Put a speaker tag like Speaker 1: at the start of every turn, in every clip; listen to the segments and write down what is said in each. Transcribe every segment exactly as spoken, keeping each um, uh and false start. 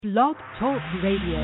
Speaker 1: Blog Talk Radio.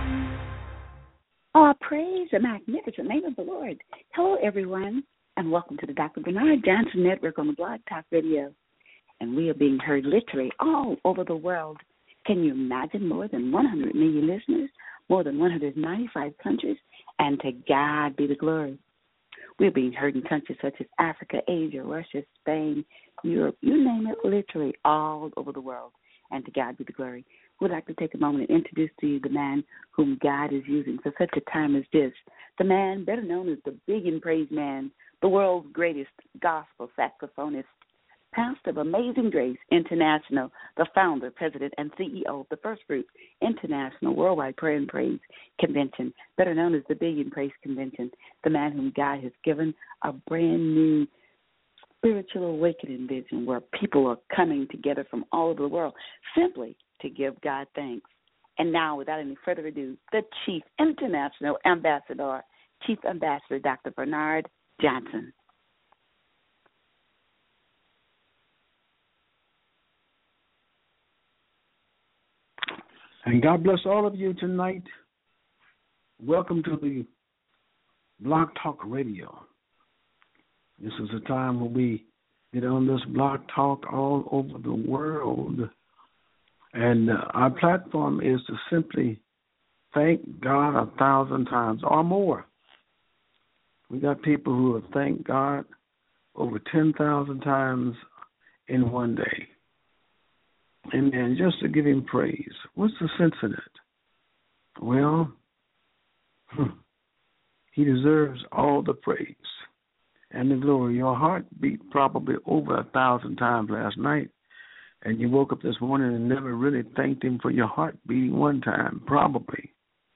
Speaker 2: Oh, praise the magnificent name of the Lord. Hello, everyone, and welcome to the Doctor Bernard Johnson Network on the Blog Talk Radio. And we are being heard literally all over the world. Can you imagine more than one hundred million listeners, more than one hundred ninety-five countries, and to God be the glory. We're being heard in countries such as Africa, Asia, Russia, Spain, Europe, you name it, literally all over the world, and to God be the glory. We'd like to take a moment and introduce to you the man whom God is using for such a time as this. The man better known as the Big and Praise Man, the world's greatest gospel saxophonist, pastor of Amazing Grace International, the founder, president, and C E O of the First Fruit International Worldwide Prayer and Praise Convention, better known as the Big and Praise Convention, the man whom God has given a brand new spiritual awakening vision where people are coming together from all over the world simply to give God thanks. And now, without any further ado, the Chief International Ambassador, Chief Ambassador Doctor Bernard Johnson.
Speaker 3: And God bless all of you tonight. Welcome to the Blog Talk Radio. This is a time when we get on this Blog Talk all over the world. And uh, our platform is to simply thank God a thousand times or more. We got people who have thanked God over ten thousand times in one day. Amen. Just to give him praise. What's the sense in it? Well, hmm, he deserves all the praise and the glory. Your heart beat probably over a thousand times last night, and you woke up this morning and never really thanked him for your heart beating one time, probably.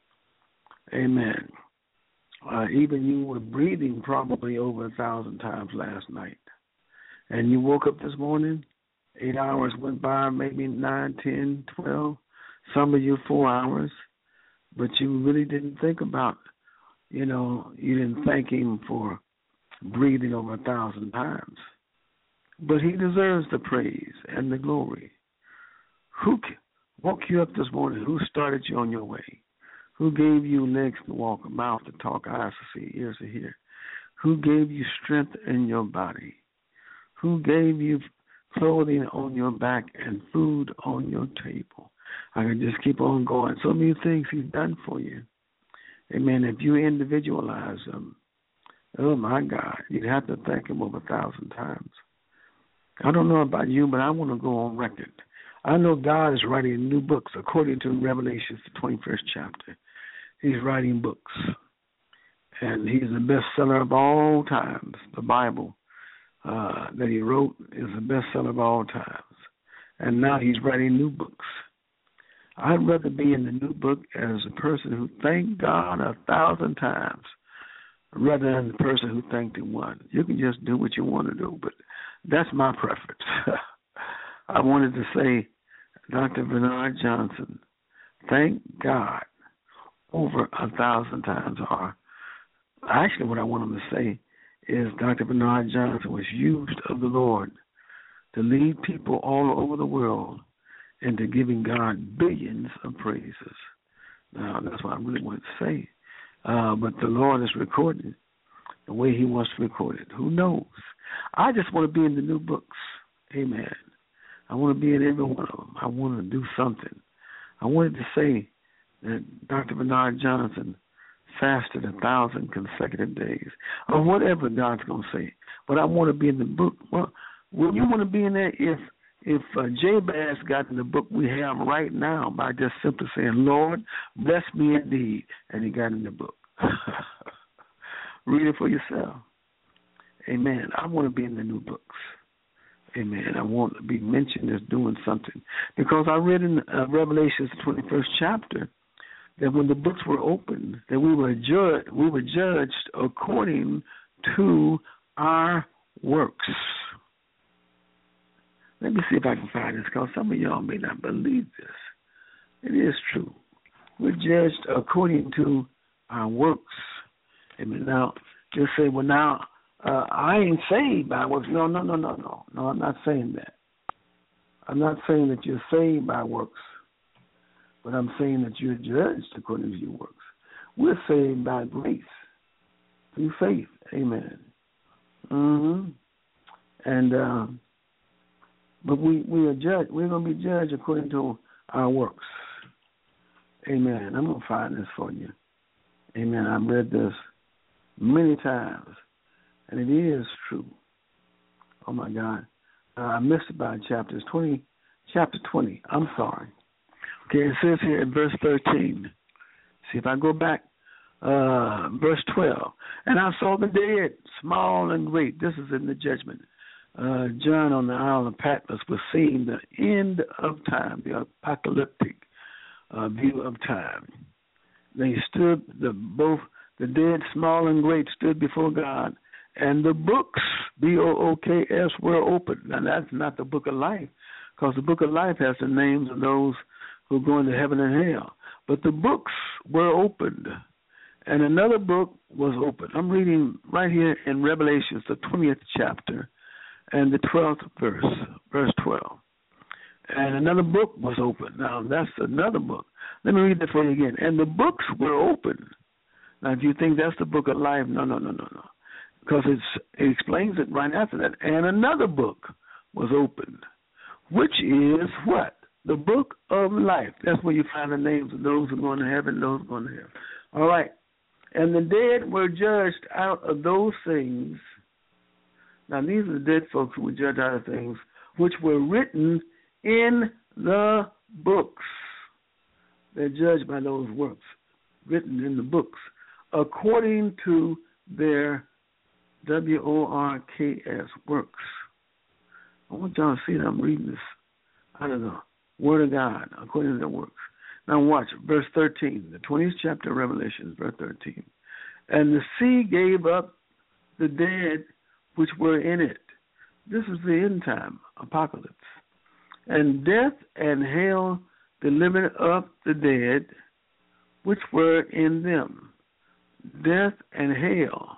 Speaker 3: Amen. Uh, even you were breathing probably over a thousand times last night, and you woke up this morning. Eight hours went by, maybe nine, ten, twelve, some of you four hours, but you really didn't think about, you know, you didn't thank him for breathing over a thousand times. But he deserves the praise and the glory. Who woke you up this morning? Who started you on your way? Who gave you legs to walk, a mouth to talk, eyes to see, ears to hear? Who gave you strength in your body? Who gave you clothing on your back and food on your table? I can just keep on going. So many things he's done for you. Amen. If you individualize them, oh my God, you'd have to thank him over a thousand times. I don't know about you, but I want to go on record. I know God is writing new books according to Revelation, the twenty-first chapter. He's writing books, and he's the bestseller of all times. The Bible Uh, that he wrote is the bestseller of all times. And now he's writing new books. I'd rather be in the new book as a person who thanked God a thousand times rather than the person who thanked him one. You can just do what you want to do, but that's my preference. I wanted to say, Doctor Bernard Johnson, thank God over a thousand times. Or actually what I want him to say is Doctor Bernard Johnson was used of the Lord to lead people all over the world into giving God billions of praises. Now, that's what I really want to say. Uh, but the Lord is recording the way he wants to record it. Who knows? I just want to be in the new books. Amen. I want to be in every one of them. I want to do something. I wanted to say that Doctor Bernard Johnson fasted a thousand consecutive days, or whatever God's going to say. But I want to be in the book. Well, would you want to be in there if if uh, Jabez got in the book we have right now by just simply saying, Lord, bless me indeed, and he got in the book. Read it for yourself. Amen. I want to be in the new books. Amen. I want to be mentioned as doing something. Because I read in uh, Revelation, twenty-first chapter, that when the books were opened, that we were judged, we were judged according to our works. Let me see if I can find this, because some of y'all may not believe this. It is true. We're judged according to our works. And now, just say, well, now, uh, I ain't saved by works. No, no, no, no, no. No, I'm not saying that. I'm not saying that you're saved by works. but I'm saying that you're judged according to your works. We're saved by grace through faith. Amen. Mm-hmm. And uh, but we we are judged. We're going to be judged according to our works. Amen. I'm going to find this for you. Amen. I've read this many times, and it is true. Oh my God, uh, I missed about chapters twenty. Chapter twenty. I'm sorry. Okay, it says here in verse thirteen. See if I go back. Uh, verse twelve. And I saw the dead, small and great. This is in the judgment. Uh, John on the island of Patmos was seeing the end of time, the apocalyptic uh, view of time. They stood, the both the dead, small and great, stood before God, and the books, B O O K S, were opened. Now that's not the book of life, because the book of life has the names of those who are going to heaven and hell. But the books were opened. And another book was opened. I'm reading right here in Revelations, the twentieth chapter, and the twelfth verse, verse twelve. And another book was opened. Now, that's another book. Let me read that for you again. And the books were opened. Now, if you think that's the book of life, no, no, no, no, no. Because it's, it explains it right after that. And another book was opened, which is what? The book of life. That's where you find the names of those who are going to heaven and those who are going to hell. All right. And the dead were judged out of those things. Now, these are the dead folks who were judged out of things which were written in the books. They're judged by those works written in the books according to their W O R K S works. I want y'all to see that I'm reading this out of the Word of God according to their works. Now watch, verse thirteen, the twentieth chapter of Revelation, verse thirteen. And the sea gave up the dead which were in it. This is the end time, apocalypse. And death and hell delivered up the dead which were in them. Death and hell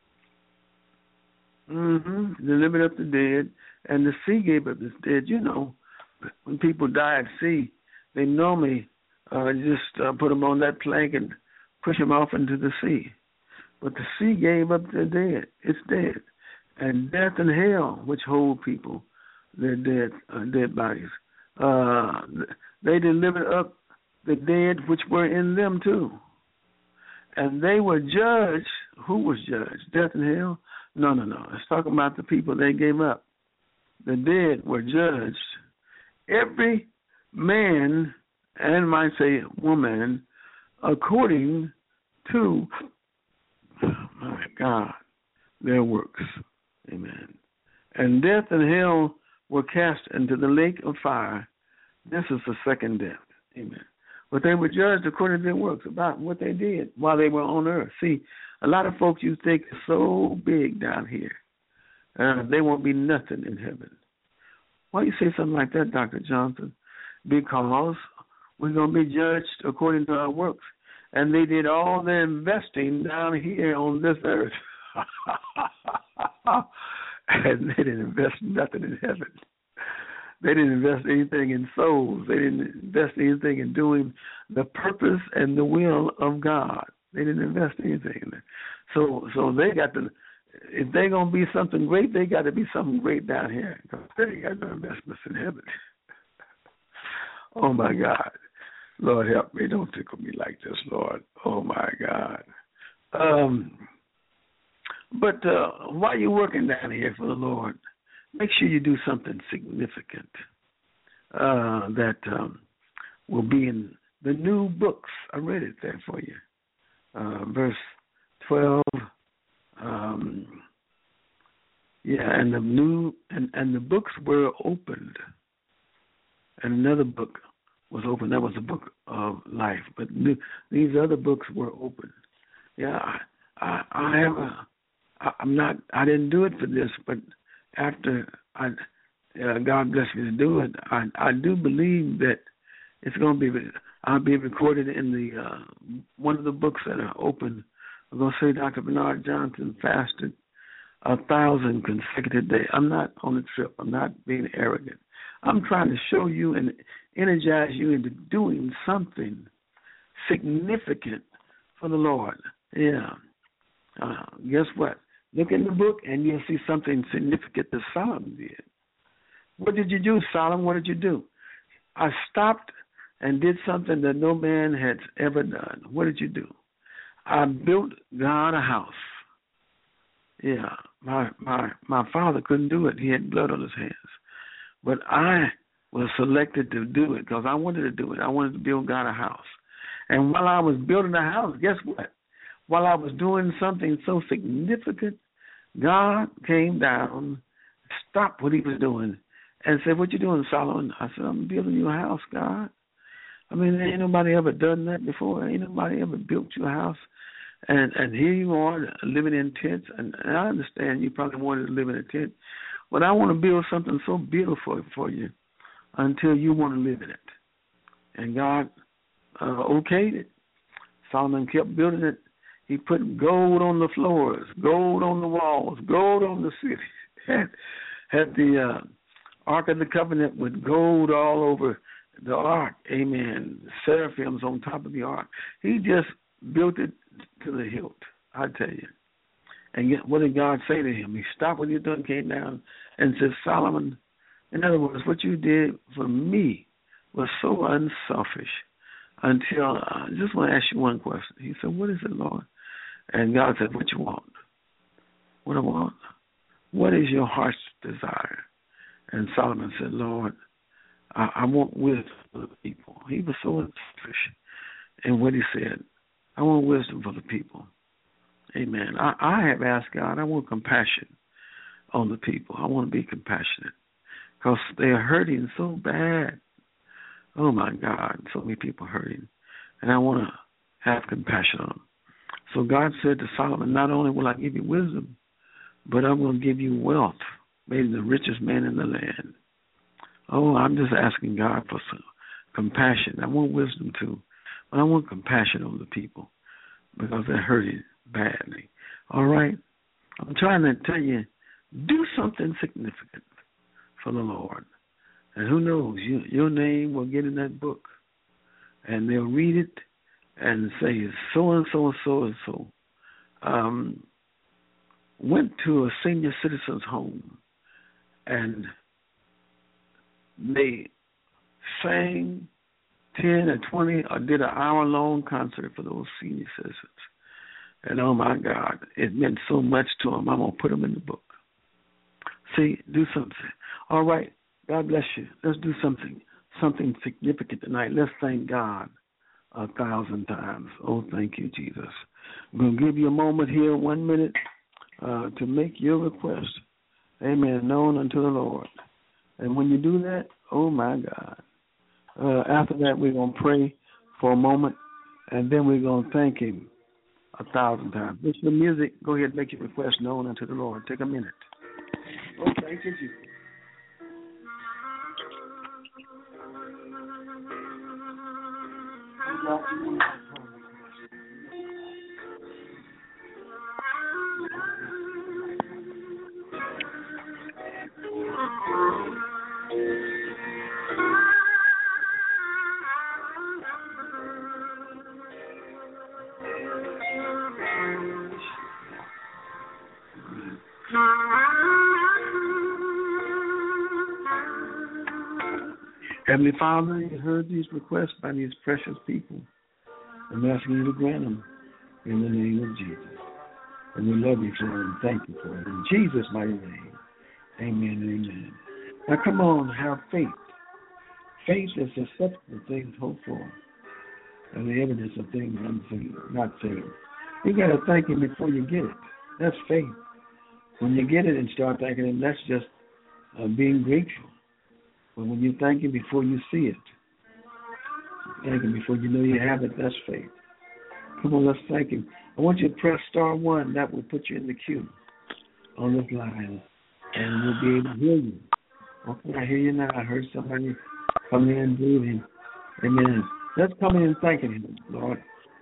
Speaker 3: mm-hmm. delivered up the dead, and the sea gave up the dead. You know, when people die at sea, they normally Uh, just uh, put them on that plank and push them off into the sea. But the sea gave up the dead. It's dead. And death and hell, which hold people, their dead, uh, dead bodies, uh, they delivered up the dead which were in them too. And they were judged. Who was judged? Death and hell? No, no, no. It's talking about the people they gave up. The dead were judged. Every man, and might say woman, according to, my God, their works. Amen. And death and hell were cast into the lake of fire. This is the second death. Amen. But they were judged according to their works, about what they did while they were on earth. See, a lot of folks you think are so big down here, uh, they won't be nothing in heaven. Why you say something like that, Doctor Johnson? Because we're going to be judged according to our works. And they did all their investing down here on this earth. And they didn't invest nothing in heaven. They didn't invest anything in souls. They didn't invest anything in doing the purpose and the will of God. They didn't invest anything in it. So, so they got to, if they're going to be something great, they got to be something great down here. Because they got no investments in heaven. Oh, my God. Lord, help me. Don't tickle me like this, Lord. Oh, my God. Um, but uh, while you're working down here for the Lord, make sure you do something significant uh, that um, will be in the new books. I read it there for you. Uh, verse twelve. Um, yeah, and the new and, and the books were opened, and another book was opened. That was the book of life. But new, these other books were opened. Yeah, I, I, I have a. I, I'm not. I didn't do it for this, but after I, uh, God blessed me to do it, I, I do believe that it's going to be. I'll be recorded in the uh, one of the books that are open. I'm going to say Doctor Bernard Johnson fasted a thousand consecutive days. I'm not on a trip. I'm not being arrogant. I'm trying to show you and energize you into doing something significant for the Lord. Yeah. Uh, guess what? Look in the book and you'll see something significant that Solomon did. What did you do, Solomon? What did you do? I stopped and did something that no man had ever done. What did you do? I built God a house. Yeah, my my my father couldn't do it. He had blood on his hands. But I was selected to do it because I wanted to do it. I wanted to build God a house. And while I was building the house, guess what? While I was doing something so significant, God came down, stopped what he was doing, and said, "What you doing, Solomon?" I said, "I'm building you a house, God. I mean, ain't nobody ever done that before. Ain't nobody ever built you a house. And and here you are living in tents. And, and I understand you probably wanted to live in a tent, but I want to build something so beautiful for you until you want to live in it." And God uh, okayed it. Solomon kept building it. He put gold on the floors, gold on the walls, gold on the city. had, had the uh, Ark of the Covenant with gold all over the ark. Amen. Seraphims on top of the ark. He just built it to the hilt, I tell you. And yet, what did God say to him? He stopped what he was doing, came down, and said, "Solomon, in other words, what you did for me was so unselfish until, uh, I just want to ask you one question." He said, "What is it, Lord?" And God said, "What you want?" "What I want? What is your heart's desire?" And Solomon said, "Lord, I, I want wisdom for the people." He was so unselfish in what he said. I want wisdom for the people. Amen. I, I have asked God, I want compassion on the people. I want to be compassionate because they are hurting so bad. Oh, my God, so many people hurting. And I want to have compassion on them. So God said to Solomon, not only will I give you wisdom, but I'm going to give you wealth, made him the richest man in the land. Oh, I'm just asking God for some compassion. I want wisdom too, but I want compassion on the people because they're hurting badly. All right? I'm trying to tell you, do something significant for the Lord. And who knows, you, your name will get in that book, and they'll read it and say, so-and-so and so-and-so um, went to a senior citizen's home, and they sang ten or twenty or did an hour-long concert for those senior citizens. And, oh, my God, it meant so much to them. I'm going to put them in the book. See, do something. All right, God bless you. Let's do something, something significant tonight. Let's thank God a thousand times. Oh, thank you, Jesus. I'm going to give you a moment here, one minute, uh, to make your request, amen, known unto the Lord. And when you do that, oh, my God, uh, after that we're going to pray for a moment, and then we're going to thank him a thousand times. Listen to music. Go ahead and make your request known unto the Lord. Take a minute. Oh, thank you, Jesus. Heavenly Father, you heard these requests by these precious people. I'm asking you to grant them in the name of Jesus. And we love you for it and thank you for it. In Jesus' mighty name, amen and amen. Now come on, have faith. Faith is the substance of things hoped for and the evidence of things unseen, not seen. You got to thank him before you get it. That's faith. When you get it and start thanking him, that's just uh, being grateful. But when you thank him before you see it, thank him before you know you have it, that's faith. Come on, let's thank him. I want you to press star one. That will put you in the queue on this line, and we'll be able to hear you. Okay, I hear you now. I heard somebody come in and breathing. Amen. Let's come in and thanking him, Lord.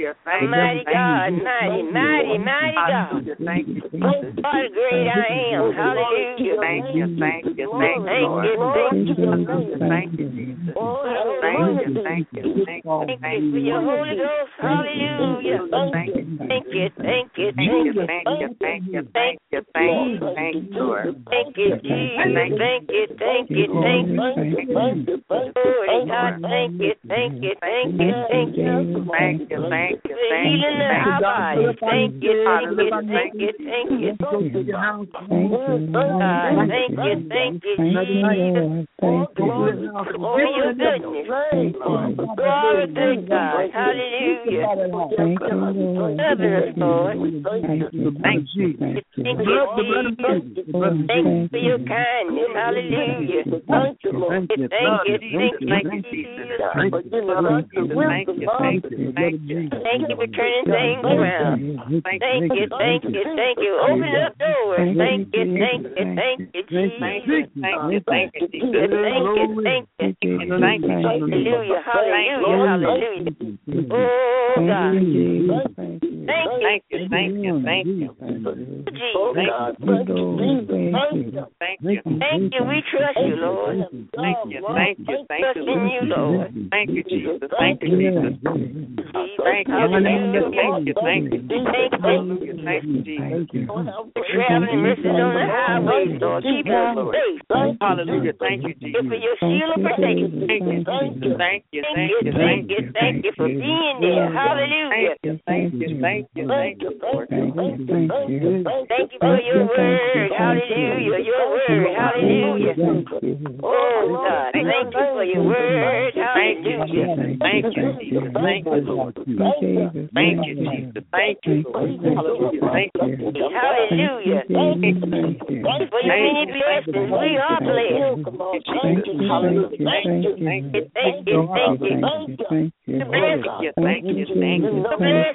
Speaker 4: you, thank you. Mighty God, mighty, mighty, mighty God.
Speaker 5: Thank you, Jesus.
Speaker 4: What a great I am. Hallelujah.
Speaker 5: Thank you, thank you, thank you,
Speaker 4: Thank you, thank you.
Speaker 5: thank you, Jesus. Thank you, thank you, thank you,
Speaker 4: Thank you for your Holy Ghost. Hallelujah.
Speaker 5: thank you,
Speaker 4: Thank you, thank you,
Speaker 5: thank you,
Speaker 4: thank you.
Speaker 5: thank you, thank you, thank you, thank you, Lord.
Speaker 4: Thank you, Jesus. Thank you, thank you, thank you. Glory God, thank you, thank you, thank you, thank you.
Speaker 5: Thank you, thank you,
Speaker 4: For
Speaker 5: thank you,
Speaker 4: healing
Speaker 5: thank
Speaker 4: our
Speaker 5: you.
Speaker 4: bodies. Thank you, thank you, thank you, thank you. God, thank you, thank you, Jesus. For your goodness. Glory to God. Hallelujah. Loving us, Lord.
Speaker 5: Thank you.
Speaker 4: Thank you, Jesus. Thank you for your kindness. Hallelujah. Thank you, thank you, thank you, Jesus.
Speaker 5: Thank you, thank you, thank you, thank you.
Speaker 4: Thank you for turning things around. Thank you, thank you, thank you. Open up doors. Thank you, thank you, thank you, Jesus.
Speaker 5: Thank you, thank you, thank you, Jesus.
Speaker 4: Thank you, thank you.
Speaker 5: Thank you,
Speaker 4: Hallelujah, hallelujah, hallelujah. Oh, God. Thank you.
Speaker 5: thank you, thank you, thank you.
Speaker 4: Jesus.
Speaker 5: Thank you, thank you.
Speaker 4: Thank you. We trust you, Lord.
Speaker 5: Thank you, thank you, thank
Speaker 4: Trust
Speaker 5: you,
Speaker 4: in you, Lord.
Speaker 5: Thank you, Jesus. Thank you, Jesus. Thank you,
Speaker 4: Hallelujah.
Speaker 5: thank you, thank you.
Speaker 4: Thank you.
Speaker 5: Hallelujah, thank you, Jesus.
Speaker 4: Traveling mercies on the highways, Lord. Keep us safe.
Speaker 5: Hallelujah, thank you,
Speaker 4: Thank you
Speaker 5: Jesus.
Speaker 4: for your shield of protection.
Speaker 5: Thank you, Jesus. Thank you,
Speaker 4: Thank
Speaker 5: thank
Speaker 4: you,
Speaker 5: you,
Speaker 4: thank
Speaker 5: thank
Speaker 4: you,
Speaker 5: you.
Speaker 4: thank you for being there. Hallelujah.
Speaker 5: Thank you, thank you, thank you, thank you, Lord.
Speaker 4: Thank you for your word. Hallelujah. Your word. Hallelujah. Oh, God. Thank you for your word.
Speaker 5: Thank you,
Speaker 4: Hallelujah.
Speaker 5: Jesus. Thank you, Jesus. Thank you, Lord. Thank you, Jesus. Thank you, Lord. Hallelujah. Thank you.
Speaker 4: Hallelujah. Thank you for your many blessings. We are blessed.
Speaker 5: Thank you. Hallelujah. Thank you. Thank you.
Speaker 4: Thank you. Thank you.
Speaker 5: Thank you. Thank you. Thank you. Thank you.
Speaker 4: Bless.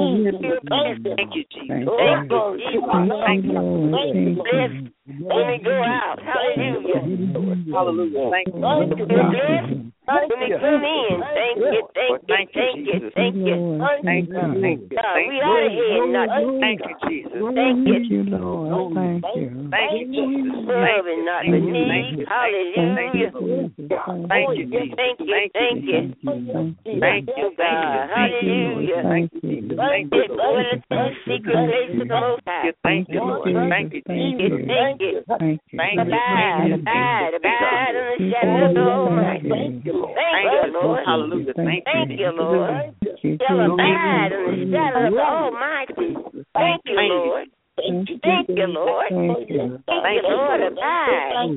Speaker 5: Thank you, Jesus.
Speaker 4: Thank you, Jesus.
Speaker 5: Thank you.
Speaker 4: Bless when we go out. Hallelujah.
Speaker 5: Hallelujah. Thank you.
Speaker 4: Bless when we come in. Thank you. Thank you. Thank you. Thank you.
Speaker 5: Thank you. Thank you.
Speaker 4: God, we are here. Not
Speaker 5: Thank you, Jesus.
Speaker 4: thank you.
Speaker 6: you, Lord. Thank you.
Speaker 5: Thank you, Jesus.
Speaker 4: Love and not
Speaker 5: Thank you.
Speaker 4: beneath.
Speaker 5: Thank you.
Speaker 4: Hallelujah.
Speaker 5: Thank you, Jesus.
Speaker 4: Thank you. Thank you.
Speaker 5: Thank you,
Speaker 4: God. Hallelujah.
Speaker 5: Thank you, Jesus. Thank you,
Speaker 4: What a secret place of the Most High.
Speaker 5: Thank you, Lord. Thank you, Jesus.
Speaker 4: Thank you.
Speaker 6: Thank you.
Speaker 5: Thank you.
Speaker 4: Abide, abide, abide on the shadow of the Almighty.
Speaker 5: Thank you, Lord.
Speaker 4: Thank you, Lord.
Speaker 5: Hallelujah. Thank you.
Speaker 4: Thank you, Lord. Shall abide on the shadow of the Almighty. Thank you, Lord. Thank you, Lord. Thank you, Lord. Abide.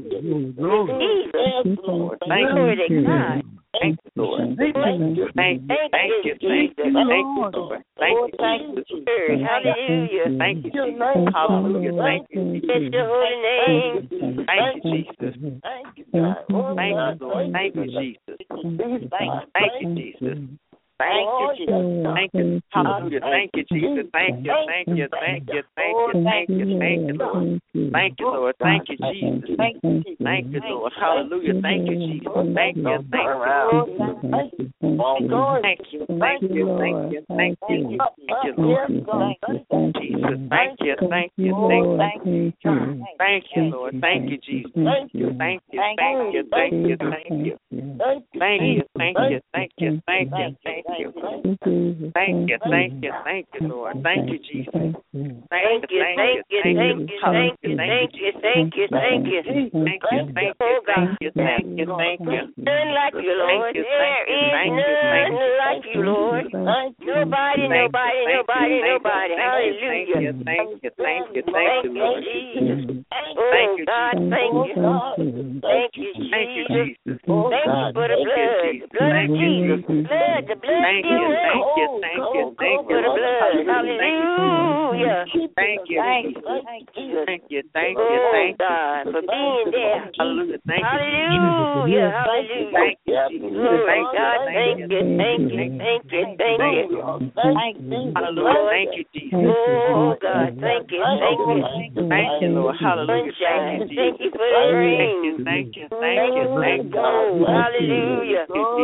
Speaker 4: Jesus. Glory to God.
Speaker 5: Thank you, Lord. Thank you. Thank you. Thank you. Thank you. Thank you, Lord. Thank you, Jesus.
Speaker 4: Hallelujah.
Speaker 5: Thank you, Jesus. Hallelujah. Thank you.
Speaker 4: Bless your holy name.
Speaker 5: Thank you, Jesus. Thank you, Lord. Thank you, Jesus. Thank you, Jesus. Thank you, Jesus. Thank you. Hallelujah. Thank you, Jesus. Thank you. Thank you. Thank you. Thank you. Thank you. Thank you, Lord. Thank you, Lord. Thank you, Jesus. Thank you. Thank you, Lord. Hallelujah. Thank you, Jesus. Thank you. Thank you. Thank you. Thank you. Thank you. Thank you. Thank you. Thank you, Lord. Jesus. Thank you. Thank you. Thank you. Thank you, Lord. Thank you, Jesus. Thank you. Thank you. Thank you. Thank you. Thank you. Thank you. Thank you. Thank you. Thank you. Thank you. Thank you. Thank you. Thank you. Thank you, Lord. Thank you, Jesus. Thank you.
Speaker 4: Thank you, thank you, thank you, thank you, thank you, thank you, thank you.
Speaker 5: Thank you. Thank you. Thank you. Thank you. Thank you.
Speaker 4: None like you, Lord. There is none like you, Lord. Nobody, nobody, nobody, nobody. Hallelujah.
Speaker 5: Thank you. Thank you. Thank you, Lord.
Speaker 4: Jesus. Oh, God, thank you. Thank you, Jesus. Thank you for the blood. Blood of Jesus. Blood, the blood
Speaker 5: Thank
Speaker 4: of
Speaker 5: you.
Speaker 4: you.
Speaker 5: Thank you. Thank you. Thank
Speaker 4: For the
Speaker 5: you.
Speaker 4: blood. Hallelujah.
Speaker 5: Thank you.
Speaker 4: Thank you.
Speaker 5: Thank you. Thank you.
Speaker 4: Oh,
Speaker 5: Thank you.
Speaker 4: God, for being there.
Speaker 5: Hallelujah. Thank you.
Speaker 4: Hallelujah. Hallelujah.
Speaker 5: Thank you, Jesus.
Speaker 4: Glory,
Speaker 5: Thank you.
Speaker 4: God, thank you, thank you, thank you, thank you. Thank you. Hallelujah. Thank you, Jesus. Oh, God. Thank you. Thank you. Thank you, Lord. Hallelujah. Thank you, Jesus. Thank you for the rain. Thank you. Thank you. Thank you. Oh, hallelujah.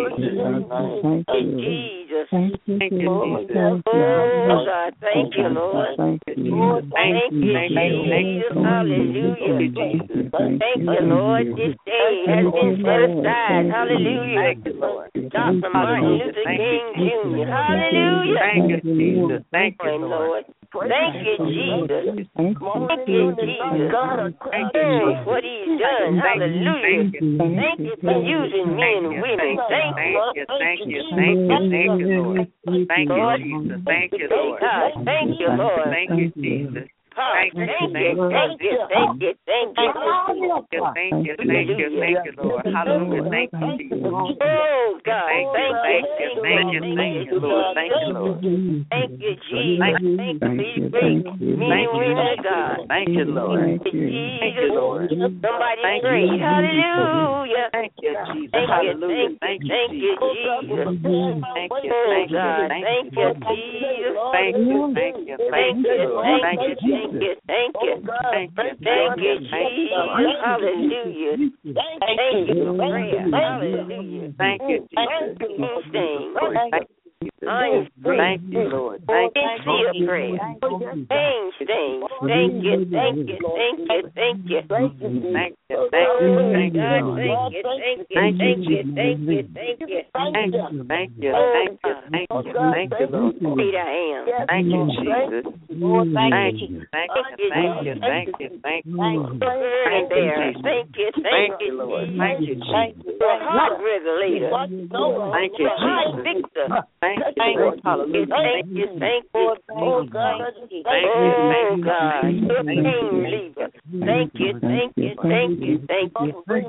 Speaker 4: Thank you, Jesus. Thank you, Jesus. Oh, God. Thank you, Lord. Thank you. Thank you, Jesus. Hallelujah. Thank you, Lord. This day has been set aside. Hallelujah. Thank you, Lord. Doctor Martin Luther King Junior Hallelujah. Thank you, Jesus. Thank you, Lord. Thank you, Jesus. Thank you, Jesus. Thank you for what he's done. Hallelujah. Thank you for using men and women. Thank you. Thank you. Thank you. Thank you, Lord. Thank you, Jesus. Thank you, Lord. Thank you, Lord. Thank you, Jesus. Thank you, thank you, thank you, thank you, thank you, thank you, thank you, thank you, thank you, Lord. Hallelujah, thank you, Jesus. Oh, God, thank you, thank you, thank you, Lord, thank you, Lord. Thank you, Jesus. Thank you, these great men and women of God. Thank you, Lord. Thank you, Lord. Somebody great. Hallelujah. Thank you, Jesus. Hallelujah. Thank you, thank you, Jesus. Thank you, thank you, thank you, Jesus. Thank you, thank you, thank you, thank you, Jesus. Thank you, thank you, thank you, thank you, Jesus. Hallelujah. Thank you for prayer. Hallelujah. Thank you, Jesus. Thank you. Thank you, Lord. Thank you for your prayer. Thank you, thank you, thank you, thank you, thank you, thank you, thank you, thank you, thank you, thank you, thank you, thank you, thank you, thank you, thank you, thank you, thank you, thank you, thank you, Lord. Great I am. Thank you, Jesus. Thank you, thank you, thank you, thank you, thank you, thank you, thank you, thank you, Lord. Thank you, Jesus. Heart regulator. Thank you, Jesus. Victor. Thank you, Lord. Hallelujah. Thank you, thank you. Oh, God. Oh, God. Your pain reliever. Thank you, thank you, thank you, thank you.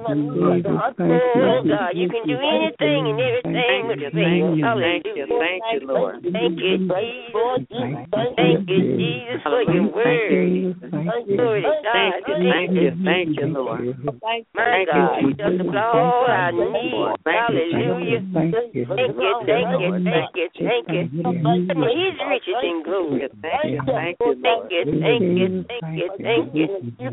Speaker 4: Oh, God. You can do anything and everything with faith. Hallelujah. Thank you, Lord. Thank you, Jesus. Thank you, Jesus, for your word. Glory to God. Thank you, thank you, Lord. My God, you just supply all I need. Hallelujah. Thank you, thank you, thank you, thank you, thank you. He's riches in glory. Thank you, thank you, thank you, thank you, thank you, thank you.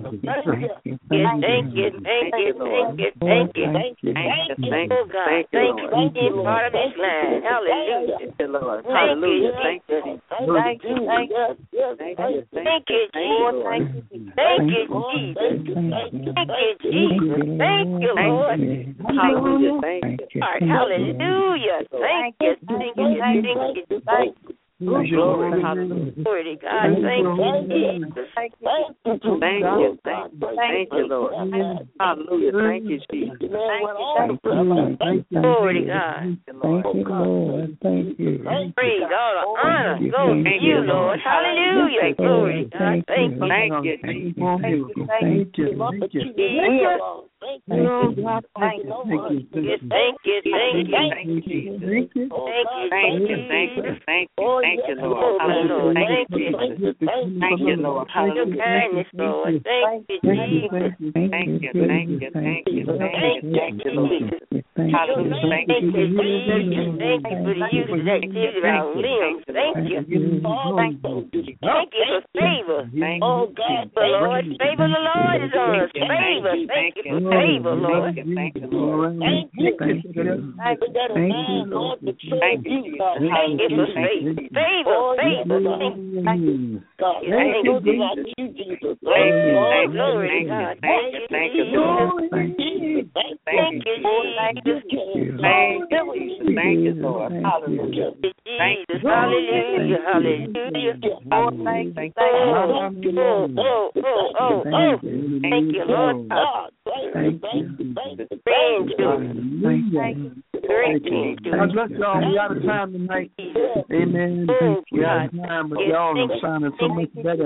Speaker 4: Thank you, thank you, thank you, thank you, thank you. Oh God, thank you for being part of this line. Hallelujah. Thank you, Lord. Hallelujah. Thank you. Thank you, thank you. Thank you, Jesus. Thank you, Jesus. Thank you, Jesus. Thank you, Lord. Hallelujah. Thank you. Hallelujah. Thank you, thank you, thank you, thank you. Glory, hallelujah. Glory to God. Thank you, Jesus. Thank you. Thank you. Thank you, Lord. Hallelujah. Thank you, Jesus. Thank you. Glory to God.
Speaker 6: Thank you, Lord. Thank you.
Speaker 4: Praise all the honor goes to you, Lord. Hallelujah. Glory to God. Thank you. Thank you.
Speaker 3: Thank you. Thank you. Thank you.
Speaker 4: Thank you. Thank you. Thank you. Thank you. Thank you.
Speaker 3: Thank you.
Speaker 4: Thank you. Thank you. Thank you. Thank you. Thank you, Lord. Hallelujah. Thank you. Thank you, Lord. Hallelujah. Kindness, Lord. Thank you, Jesus. Thank you. Thank you. Thank you. Thank you. Thank you, Lord. Hallelujah. Thank you, Jesus. Thank you for the use of that activity of our limbs. Thank you. Thank you. Thank you for favor. Oh, God, the Lord. Favor the Lord is on us. Favor. Thank you for favor, Lord. Thank you, Lord. Thank you. Thank you. Thank you, Lord. Thank you for favor. Favor, favor. Thank you. Thank you, Jesus. Thank you. Glory to God. Thank you. Thank you, Lord. Thank you. Thank you, Jesus. Thank you. Thank you, Lord. Hallelujah. Jesus. Hallelujah. Hallelujah. Oh, thank you. Oh, oh, oh, oh, oh. Thank you, Lord.
Speaker 3: Thank you.
Speaker 4: Grandchildren. Thank you. Great
Speaker 3: God bless y'all. We out of time tonight. Amen. We out of time, but y'all are sounding so much better.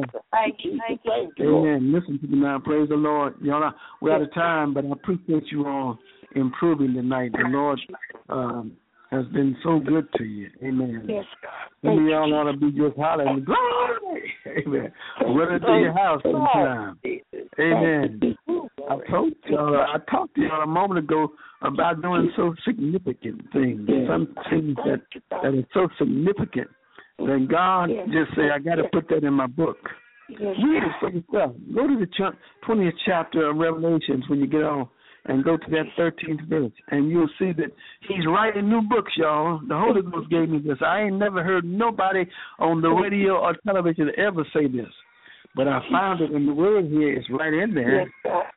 Speaker 3: Amen. Listen to me now. Praise the Lord. Y'all, we're out of time, but I appreciate you all improving tonight. The Lord um, has been so good to you. Amen. Yes, God. Some of y'all ought to be just hollering, glory. Amen. Run into your house sometime. Amen. I told y'all, I talked to y'all a moment ago about doing so significant things, some things that, that are so significant that God just say, I got to put that in my book. Read it for yourself. Go to the twentieth chapter of Revelations when you get on and go to that thirteenth verse, and you'll see that he's writing new books, y'all. The Holy Ghost gave me this. I ain't never heard nobody on the radio or television ever say this, but I found it in the Word here. It's right in there.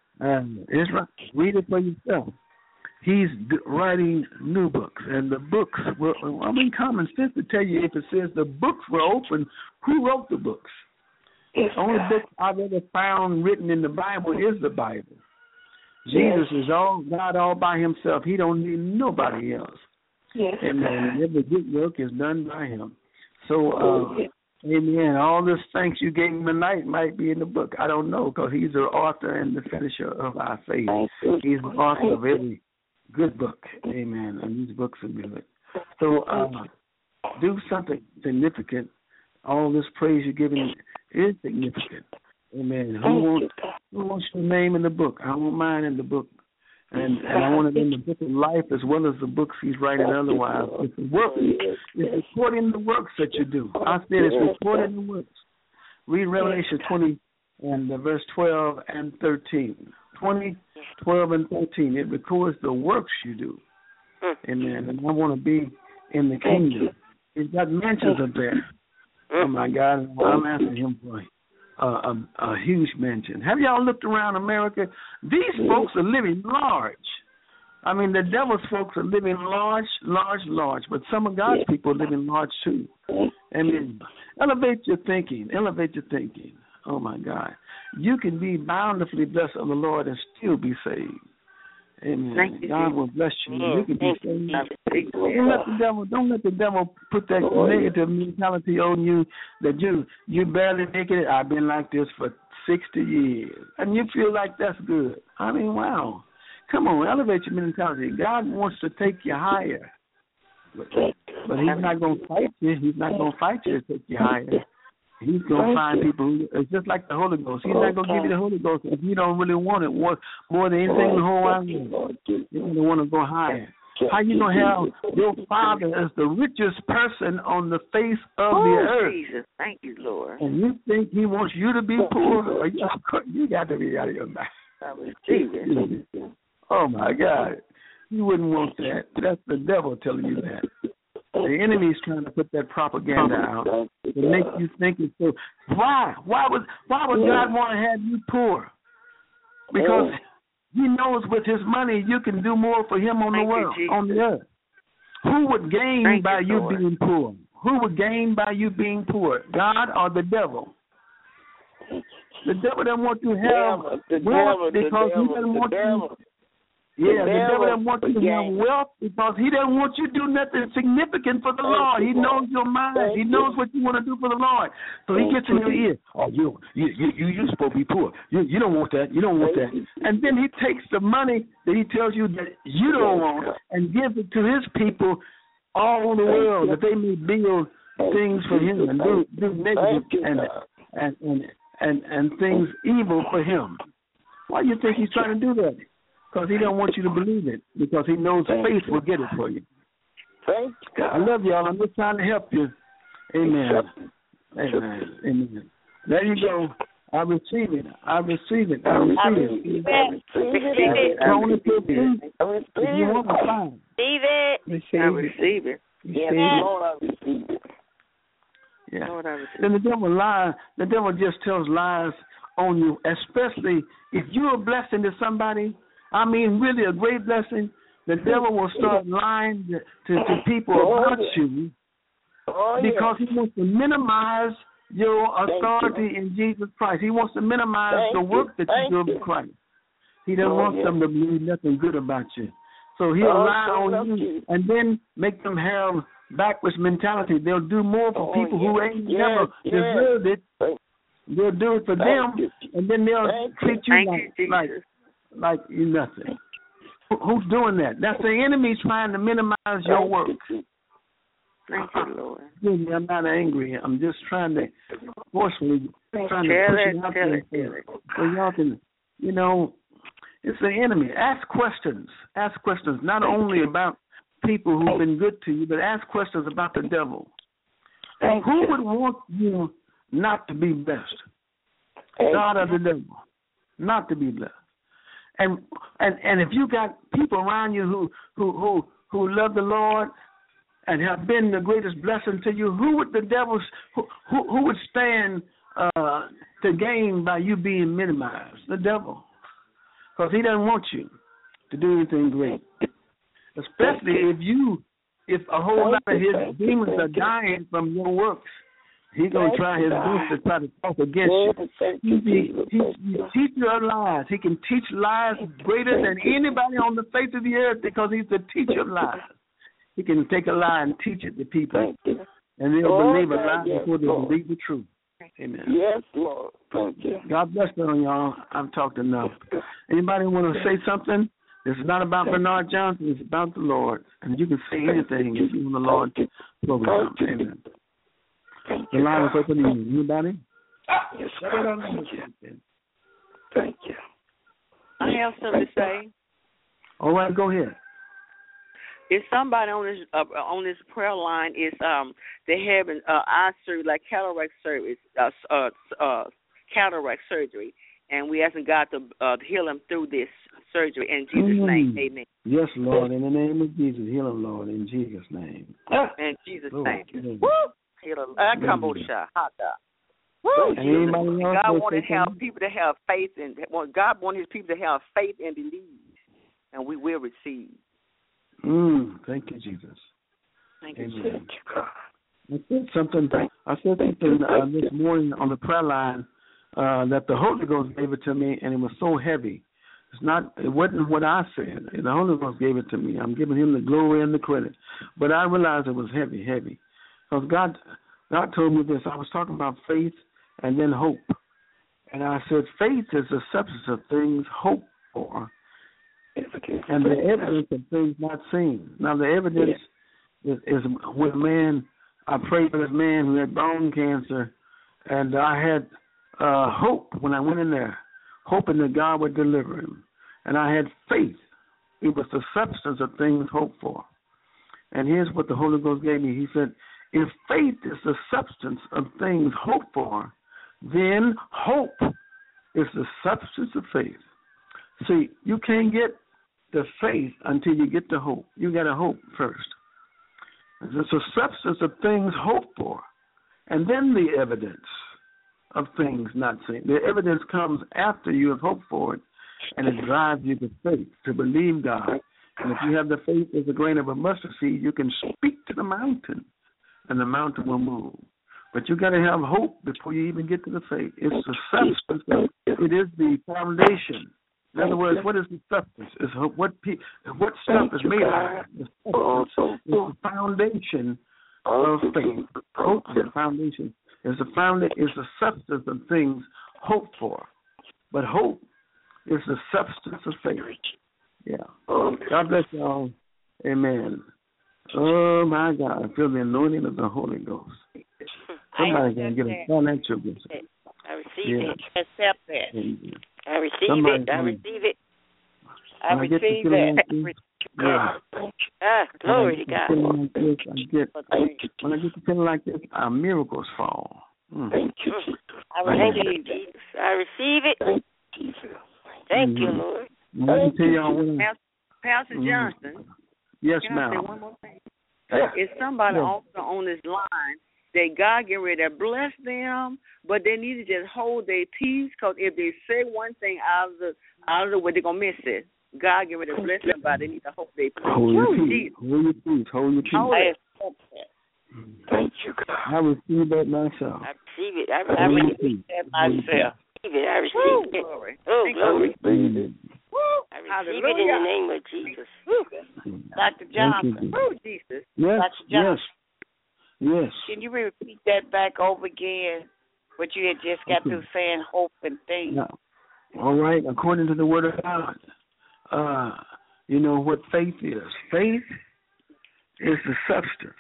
Speaker 3: Um, it's right. Read it for yourself. He's d- writing new books, and the books were, I mean, common sense to tell you if it says the books were open, who wrote the books? The only book I've ever found written in the Bible is the Bible. Jesus is all God all by himself. He don't need nobody else. Yes. And every good work is done by him. So, uh, amen. All this thanks you gave him tonight might be in the book. I don't know, because he's the author and the finisher of our faith. He's the author of every good book. Amen. And these books are good. So uh, do something significant. All this praise you're giving is significant. Amen. Who wants, who wants your name in the book? I want mine in the book. And, and I want it in the book of life as well as the books he's writing otherwise. It's the work. It's recording the works that you do. I said it's recording the works. Read Revelation twenty and uh, verse twelve and thirteen. twenty, twelve, and thirteen. It records the works you do. Amen. And I want to be in the kingdom. He's got mansions up there. Oh, my God. I'm asking him for a, a, a huge mansion. Have y'all looked around America? These folks are living large. I mean, the devil's folks are living large, large, large. But some of God's people are living large, too. I mean, elevate your thinking. Elevate your thinking. Oh, my God. You can be bountifully blessed of the Lord and still be saved. Amen. God will bless you. You can be saved. Don't let the devil. Don't let the devil put that negative mentality on you that you you barely make it. I've been like this for sixty years, and you feel like that's good. I mean, wow. Come on, elevate your mentality. God wants to take you higher, but, but He's not going to fight you. He's not going to fight you to take you higher. He's going to find people who, it's just like the Holy Ghost. He's not going to give you the Holy Ghost if you don't really want it more, more than anything in the whole world. You're going to want to go higher. How you going to have your Father as the richest person on the face of
Speaker 4: oh,
Speaker 3: the earth?
Speaker 4: Jesus. Thank you, Lord.
Speaker 3: And you think He wants you to be poor? You, you got to be out of your mind.
Speaker 4: I receive it.
Speaker 3: Oh, my God. You wouldn't want that. That's the devil telling you that. The enemy's trying to put that propaganda out to make you think it's so. Why? Why would Why would God want to have you poor? Because He knows with His money you can do more for Him on the world, on the earth. Who would gain by you being poor? Who would gain by you being poor? God or the devil? The devil doesn't want you to have wealth because he doesn't want you. Yeah, the devil doesn't want you to have wealth because he doesn't want you to do nothing significant for the Lord. He knows your mind. He knows what you want to do for the Lord. So he gets in your ear. Oh, you, you, you, you, you're supposed to be poor. You, you don't want that. You don't want that. And then he takes the money that he tells you that you don't want and gives it to his people all over the world that they may build things for him and do, do negative and, and, and, and, and things evil for him. Why do you think he's trying to do that? Because he don't want you to believe it. Because he knows faith will get it for you.
Speaker 5: Thank God.
Speaker 3: I love y'all. I'm just trying to help you. Amen. Amen. Amen. There you go. I receive it. I receive it. I receive it.
Speaker 4: I receive it.
Speaker 3: I want to if you want to find.
Speaker 4: Receive it. I receive it.
Speaker 5: Yes, Lord, I receive it.
Speaker 3: Yeah.
Speaker 4: Lord, I receive it.
Speaker 3: Then the devil lies. The devil just tells lies on you, especially if you're a blessing to somebody. I mean, really a great blessing. The devil will start lying to, to, to people about you because he wants to minimize your authority in Jesus Christ. He wants to minimize the work that you do in Christ. He doesn't want them to believe nothing good about you. So he'll lie on you and then make them have backwards mentality. They'll do more for people who ain't never deserved it. They'll do it for them, and then they'll treat you like, like like you nothing. Who's doing that? That's the enemy trying to minimize your work.
Speaker 4: Thank you, Lord.
Speaker 3: I'm not angry. I'm just trying to forcefully trying to push it out there so y'all can, you know, It's the enemy. Ask questions. Ask questions not only about people who've been good to you, but ask questions about the devil.
Speaker 5: Thank
Speaker 3: Who
Speaker 5: you.
Speaker 3: would want you not to be blessed? God or the devil? Not to be blessed. And and and if you got people around you who who who, who love the Lord and have been the greatest blessing to you, who would the devil who who, who would stand uh, to gain by you being minimized? The devil, because he doesn't want you to do anything great. Especially if you, if a whole lot of his demons are dying from your works, he's going to try his best to try to talk against you. He, he, he, he teach you lies. He can teach lies greater than anybody on the face of the earth because he's the teacher of lies. He can take a lie and teach it to people, and they'll believe a lie before they believe the truth. Amen.
Speaker 5: Yes, Lord. Thank you.
Speaker 3: God bless them, y'all. I've talked enough. Anybody want to say something? This is not about Bernard Johnson. It's about the Lord. And you can say anything if you want the Lord to program. Amen. The line is open to you. Anybody?
Speaker 5: Yes, thank you. Thank you.
Speaker 4: I have something to say.
Speaker 3: All right, go ahead.
Speaker 4: If somebody on this uh, on this prayer line is um they having uh, eye surgery, like cataract surgery, uh, uh, uh, cataract surgery, and we asking God to uh, heal them through this surgery in Jesus' mm. name, amen.
Speaker 3: Yes, Lord, in the name of Jesus, heal them, Lord, in Jesus' name.
Speaker 4: In Jesus'
Speaker 3: Lord,
Speaker 4: name. Woo! Heal them. I come on, shot. Hot dog. Woo! God wanted to have people to have faith in. God wanted His people to have faith and believe, and we will receive.
Speaker 3: Mm, thank you, Jesus.
Speaker 4: Thank you,
Speaker 3: Amen. I said something. I said something uh, this morning on the prayer line uh, that the Holy Ghost gave it to me, and it was so heavy. It's not. It wasn't what I said. The Holy Ghost gave it to me. I'm giving Him the glory and the credit. But I realized it was heavy, heavy, because God, God told me this. I was talking about faith and then hope, and I said faith is the substance of things hoped for, and the evidence of things not seen. Now, the evidence is, is when a man, I prayed for this man who had bone cancer, and I had uh, hope when I went in there, hoping that God would deliver him. And I had faith. It was the substance of things hoped for. And here's what the Holy Ghost gave me. He said, if faith is the substance of things hoped for, then hope is the substance of faith. See, you can't get the faith until you get the hope. You got to hope first. It's a substance of things hoped for, and then the evidence of things not seen. The evidence comes after you have hoped for it, and it drives you to faith, to believe God. And if you have the faith as a grain of a mustard seed, you can speak to the mountain, and the mountain will move. But you got to have hope before you even get to the faith. It's the substance. Of, it is the foundation. In other words, what is the substance? It's what pe- what stuff is made out of. The substance is the foundation of faith. Hope is the foundation. Is the foundation is the substance of things hoped for. But hope is the substance of faith. Yeah. God bless y'all. Amen. Oh my God, I feel the anointing of the Holy Ghost. Somebody's gonna get a financial gift.
Speaker 4: I receive
Speaker 3: yeah.
Speaker 4: it. Accept that.
Speaker 3: Amen.
Speaker 4: I receive
Speaker 3: Somebody's
Speaker 4: it. I
Speaker 3: gonna,
Speaker 4: receive it. I
Speaker 3: when
Speaker 4: receive
Speaker 3: I get the
Speaker 4: that.
Speaker 3: like this, yeah.
Speaker 4: Ah, glory to God.
Speaker 3: Like this, I get, when I get the feeling like this, our miracles fall. Mm.
Speaker 5: Thank you,
Speaker 4: I receive it. I receive it.
Speaker 5: Thank you,
Speaker 4: Thank
Speaker 3: mm-hmm.
Speaker 4: you, Lord.
Speaker 3: Let me tell y'all what I,
Speaker 4: Pastor Johnson.
Speaker 3: Yes,
Speaker 4: can
Speaker 3: ma'am.
Speaker 4: I say one more thing? Is somebody
Speaker 3: yeah.
Speaker 4: also on this line that God get ready to bless them, but they need to just hold their peace, because if they say one thing out of the out of the way, they're gonna miss it. God get ready to bless them, but they need to hold their peace.
Speaker 3: Hold your
Speaker 4: oh,
Speaker 3: peace. Hold your peace. Hold your peace.
Speaker 4: Hold it.
Speaker 5: Thank you, God.
Speaker 3: I receive that myself.
Speaker 4: I receive it. I, I receive that myself. I receive it. Glory. Oh, glory.
Speaker 3: Amen.
Speaker 4: I receive it in the name of Jesus. Doctor Johnson. Oh, Jesus.
Speaker 3: Yes,
Speaker 4: Doctor Johnson.
Speaker 3: yes, yes.
Speaker 4: Can you repeat that back over again? What you had just got
Speaker 3: okay.
Speaker 4: through saying, hope and things.
Speaker 3: Yeah. All right. According to the Word of God, uh, you know what faith is. Faith is the substance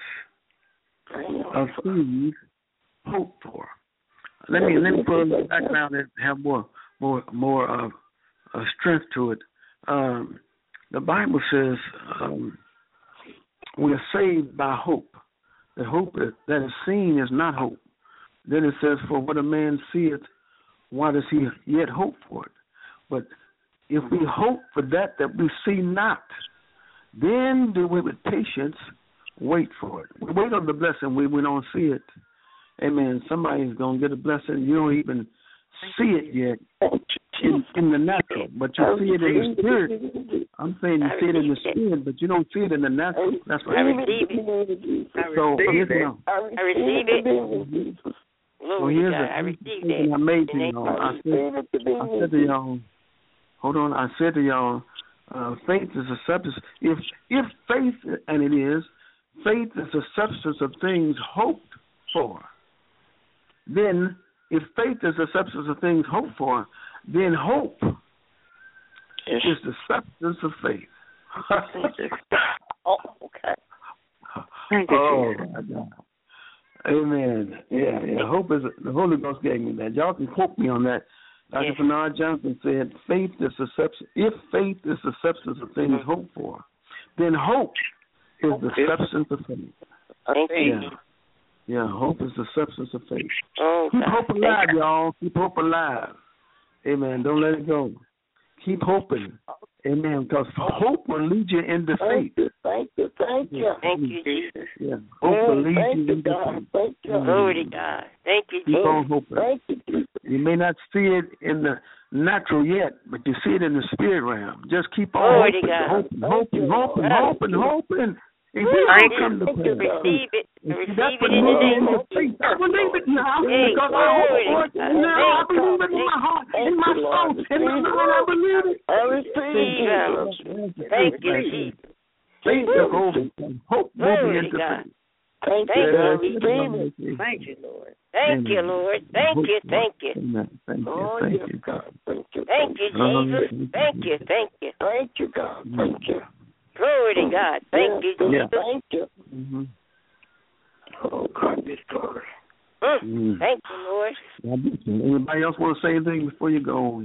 Speaker 3: of things hoped for. Let me let me put a background and have more more more uh, uh, strength to it. um, the Bible says um, we are saved by hope. The hope that is seen is not hope. Then it says, for what a man seeth, why does he yet hope for it? But if we hope for that that we see not, then do we with patience wait for it. We wait on the blessing, we, we don't see it. Amen. Somebody's going to get a blessing. You don't even see it yet in, in the natural, but you see it in the spirit. I'm saying you see it in the spirit, but you don't see it in the natural. That's what
Speaker 4: I receive it.
Speaker 3: So here's
Speaker 4: it. I receive it.
Speaker 3: Well, here's a,
Speaker 4: I received it.
Speaker 3: I made to y'all. I said, I said to y'all, hold on, I said to y'all, uh, faith is a substance. If, if faith, and it is, faith is a substance of things hoped for, then if faith is a substance of things hoped for, then hope yes. is the substance of faith.
Speaker 4: Oh, okay.
Speaker 2: Thank you,
Speaker 3: oh, my God. Amen. Yeah, yeah. Hope is the Holy Ghost gave me that. Y'all can quote me on that. Doctor Yes. Bernard Johnson said, "Faith is a substance. If faith is the substance of things mm-hmm. hoped for, then hope is the substance of faith."
Speaker 4: Thank you.
Speaker 3: Yeah. Yeah, hope is the substance of faith.
Speaker 4: Oh,
Speaker 3: Keep hope alive, y'all. Keep hope alive. Amen. Don't let it go. Keep hoping. Amen. Because hope will lead you into faith.
Speaker 5: Thank you. Thank you. Thank you.
Speaker 4: Thank you, Jesus.
Speaker 3: Yeah. Hope oh, will lead
Speaker 5: thank
Speaker 3: you
Speaker 5: into God.
Speaker 3: faith.
Speaker 5: Thank you.
Speaker 4: Glory to God. Thank you, Jesus.
Speaker 3: Keep on hoping.
Speaker 5: Thank you, Jesus.
Speaker 3: You may not see it in the natural yet, but you see it in the spirit realm. Just keep on
Speaker 4: Glory
Speaker 3: hoping,
Speaker 4: to God.
Speaker 3: hoping, hoping, hoping, hoping, hoping. If you
Speaker 4: Thank
Speaker 3: don't come to
Speaker 4: you.
Speaker 3: pass,
Speaker 4: Receive it. Receive
Speaker 3: that's
Speaker 4: it
Speaker 3: what
Speaker 4: in the
Speaker 3: moves
Speaker 4: name
Speaker 3: into
Speaker 4: of
Speaker 3: faith.
Speaker 4: Jesus.
Speaker 3: I believe it now
Speaker 4: Hey,
Speaker 3: because I hope
Speaker 4: glory
Speaker 3: for it
Speaker 4: to God.
Speaker 3: now. I
Speaker 4: Thank
Speaker 3: believe it in
Speaker 4: you.
Speaker 3: my heart,
Speaker 5: Thank
Speaker 3: in my
Speaker 5: you,
Speaker 3: soul,
Speaker 5: Lord.
Speaker 3: in my mind. I believe it.
Speaker 5: I receive
Speaker 4: Jesus.
Speaker 5: Jesus.
Speaker 4: Thank you, Jesus.
Speaker 3: Faith took over. Hope moved
Speaker 4: Glory
Speaker 3: into
Speaker 4: to God.
Speaker 3: faith.
Speaker 5: Thank
Speaker 4: Thank
Speaker 5: you,
Speaker 4: you,
Speaker 5: Lord.
Speaker 4: Jesus.
Speaker 5: Receive it.
Speaker 4: Thank you, Lord. Thank you, Lord. Thank you, thank you.
Speaker 3: Amen. Thank you,
Speaker 5: Oh,
Speaker 3: thank
Speaker 5: yes,
Speaker 3: you.
Speaker 5: God. Thank you.
Speaker 4: Thank you, Jesus. Thank you, thank you.
Speaker 5: Thank you, God. Thank you.
Speaker 4: Glory to God. Thank you,
Speaker 3: Yeah.
Speaker 4: Jesus.
Speaker 5: Thank you.
Speaker 3: Mm-hmm.
Speaker 5: Oh, God, this glory.
Speaker 4: Mm.
Speaker 3: Mm.
Speaker 4: Thank you, Lord.
Speaker 3: Anybody else want to say anything before you go?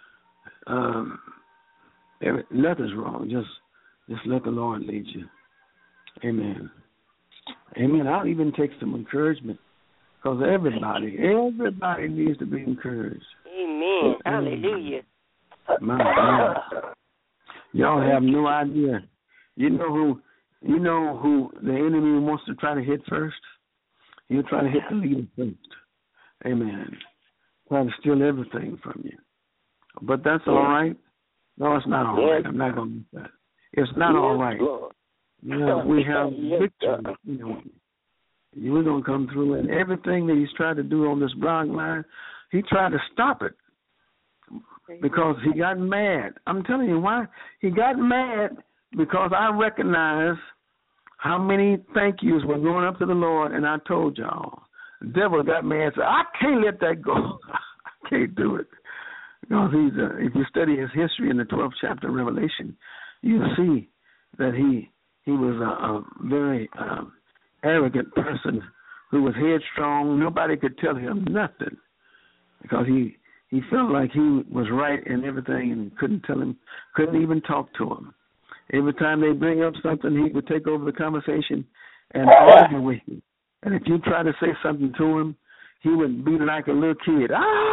Speaker 3: Um, every, nothing's wrong. Just, just let the Lord lead you. Amen. Amen. I'll even take some encouragement because everybody, everybody needs to be encouraged.
Speaker 4: Amen. Hallelujah.
Speaker 3: My God. Y'all have no idea. You know who? You know who the enemy wants to try to hit first? He'll try to hit the leader first. Amen. Try to steal everything from you. But that's all right. No, it's not all right. I'm not going to do that. It's not all right. Yeah, we have victory. You know, we're going to come through, and everything that he's tried to do on this blog line, he tried to stop it because he got mad. I'm telling you why. He got mad because I recognize how many thank yous were going up to the Lord, and I told y'all. The devil got mad and said, I can't let that go. I can't do it. Because he's a, if you study his history in the twelfth chapter of Revelation, you'll see that he he was a, a very um, arrogant person who was headstrong. Nobody could tell him nothing because he he felt like he was right in everything and couldn't tell him, couldn't even talk to him. Every time they bring up something, he would take over the conversation and argue with you. And if you try to say something to him, he would be like a little kid.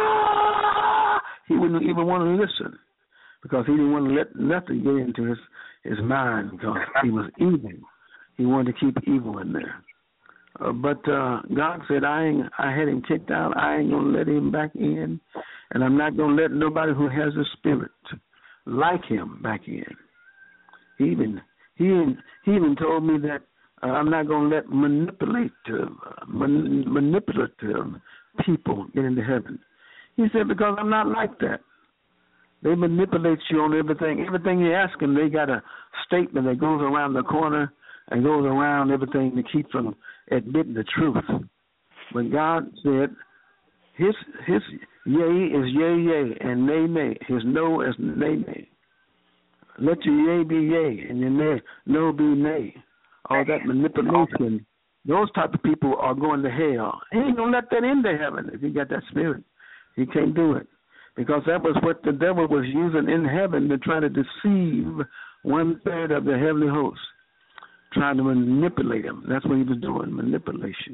Speaker 3: Ah! He wouldn't even want to listen because he didn't want to let nothing get into his, his mind because he was evil. He wanted to keep evil in there. Uh, but uh, God said, I ain't, I had him kicked out. I ain't going to let him back in. And I'm not going to let nobody who has a spirit like him back in. He even, he even, he even told me that uh, I'm not going to let manipulative, uh, man, manipulative people get into heaven. He said, because I'm not like that. They manipulate you on everything. Everything you ask them, they got a statement that goes around the corner and goes around everything to keep from admitting the truth. But God said, his his yea is yea, yea, and nay, nay. His no is nay, nay. Let your yea be yea, and your nay, no be nay. All that manipulation, those type of people are going to hell. He ain't going to let that into heaven if you got that spirit. He can't do it. because that was what the devil was using in heaven to try to deceive one-third of the heavenly host, trying to manipulate him. That's what he was doing, manipulation.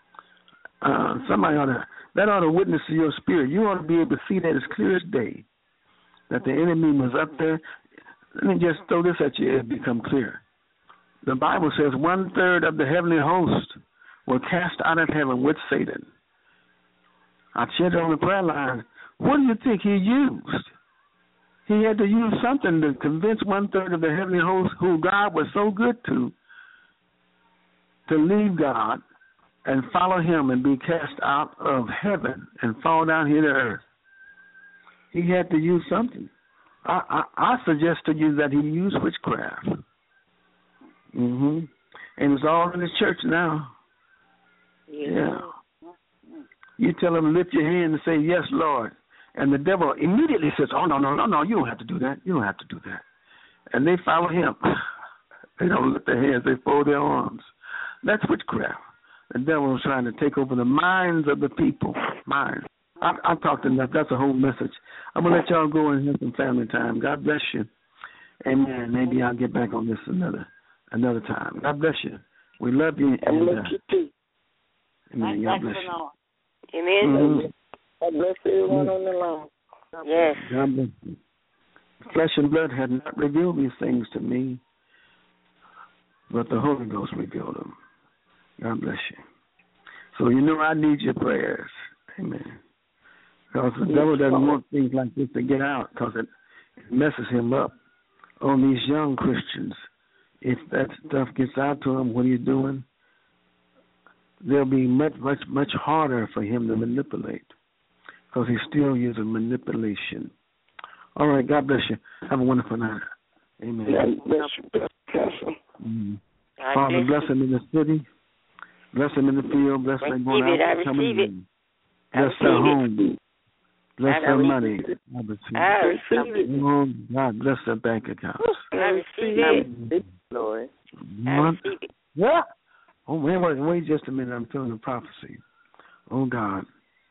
Speaker 3: Uh, somebody ought to, that ought to witness to your spirit. You ought to be able to see that as clear as day, that the enemy was up there. Let me just throw this at you, it'll become clear. The Bible says one-third of the heavenly host were cast out of heaven with Satan. I said it on the prayer line. What do you think he used? He had to use something to convince one-third of the heavenly host, who God was so good to, to leave God and follow him and be cast out of heaven and fall down here to earth. He had to use something. I, I, I suggest to you that he used witchcraft. Mm-hmm. And it's all in the church now. Yeah. yeah. You tell them, lift your hand and say, yes, Lord. And the devil immediately says, oh, no, no, no, no, you don't have to do that. You don't have to do that. And they follow him. They don't lift their hands. They fold their arms. That's witchcraft. The devil is trying to take over the minds of the people. Minds. I, I've talked enough. That's a whole message. I'm going to let y'all go and have some family time. God bless you. Amen. Maybe I'll get back on this another another time. God bless you. We love you.
Speaker 5: And bless you too.
Speaker 3: Amen. God bless you.
Speaker 4: Amen.
Speaker 3: Mm-hmm.
Speaker 5: God bless everyone mm-hmm. on the line.
Speaker 4: Yes.
Speaker 3: God bless you. Flesh and blood had not revealed these things to me, but the Holy Ghost revealed them. God bless you. So you know I need your prayers. Amen. Because the devil doesn't want things like this to get out, because it messes him up on these young Christians. If that stuff gets out to him, what he's doing, they'll be much, much, much harder for him to manipulate, because he's still using manipulation. All right, God bless you. Have a wonderful night. Amen.
Speaker 5: God bless you, Pastor.
Speaker 3: Mm-hmm. Father, bless him in the city. Bless them in the field. Bless them going out.
Speaker 4: I receive it.
Speaker 3: Bless their home. Bless their money. I
Speaker 4: receive it.
Speaker 3: Oh, God, bless their bank accounts.
Speaker 4: I receive it, Lord. I receive it.
Speaker 3: Yeah. Oh, man, wait, wait just a minute. I'm feeling the prophecy. Oh, God.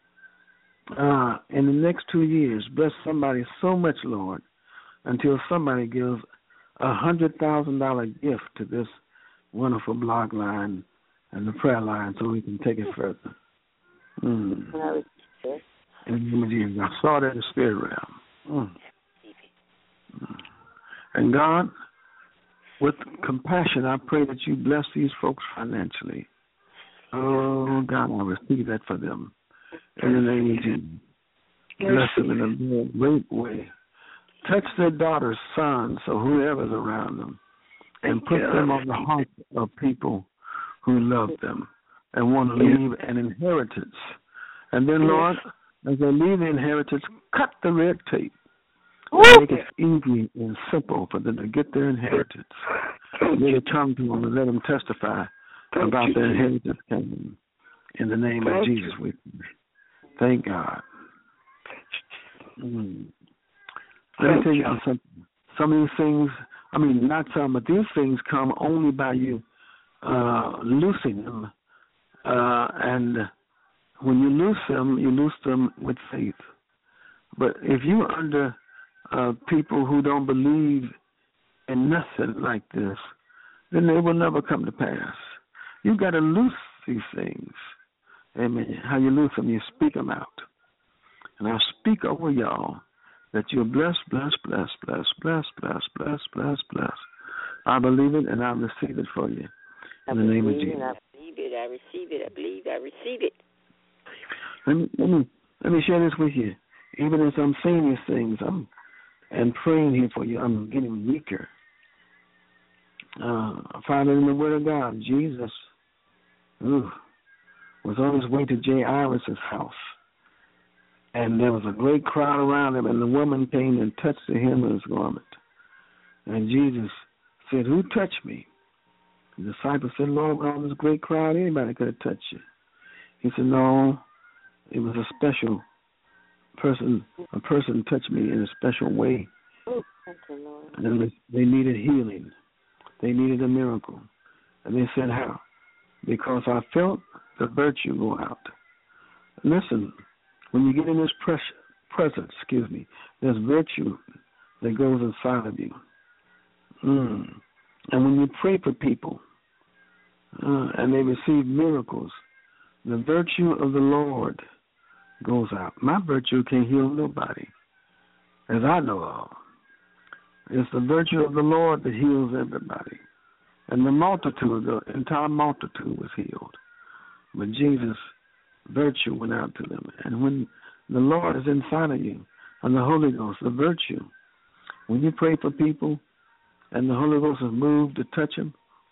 Speaker 3: Uh, in the next two years, bless somebody so much, Lord, until somebody gives a one hundred thousand dollars gift to this wonderful blog line and the prayer line so we can take it further. Mm. In the name of Jesus. I saw that in the spirit realm. Mm. Mm. And God, with compassion, I pray that you bless these folks financially. Oh, God, I receive that for them. In the name of Jesus. Bless them in a great way. Touch their daughters, sons, or whoever's around them, and put them on the hearts of people who love them and want to leave an inheritance. And then, Lord, as they leave the inheritance, cut the red tape. Make it easy and simple for them to get their inheritance. Let it come to them and let them testify about their inheritance coming. In the name of Jesus, we thank God. Mm. Let me tell you something. Some of these things, I mean, not some, but these things come only by you uh, loosing them. Uh, and when you loose them, you loose them with faith. But if you're under uh, people who don't believe in nothing like this, then they will never come to pass. You've got to loose these things. Amen. How you loose them, you speak them out. And I speak over y'all that you're blessed, blessed, blessed, blessed, blessed, blessed, blessed, blessed, blessed. I believe it and I receive it for you. In the name of Jesus.
Speaker 4: I believe it, I receive it, I believe, I receive it.
Speaker 3: Let me, let me, let me share this with you. Even as I'm saying these things, I'm and praying here for you, I'm getting weaker. Uh, I find it in the Word of God. Jesus ooh, was on his way to Jay Iris's house. And there was a great crowd around him, and the woman came and touched the hem of his garment. And Jesus said, who touched me? The disciples said, Lord, with all this great crowd, anybody could have touched you. He said, no, it was a special person. A person touched me in a special way. And they needed healing. They needed a miracle. And they said, how? Because I felt the virtue go out. Listen, when you get in this pressure, presence, excuse me. There's virtue that goes inside of you. Mm. And when you pray for people uh, and they receive miracles, the virtue of the Lord goes out. My virtue can't heal nobody, as I know of. It's the virtue of the Lord that heals everybody. And the multitude, the entire multitude was healed. But Jesus' virtue went out to them. And when the Lord is inside of you, and the Holy Ghost, the virtue, when you pray for people and the Holy Ghost is moved to touch them,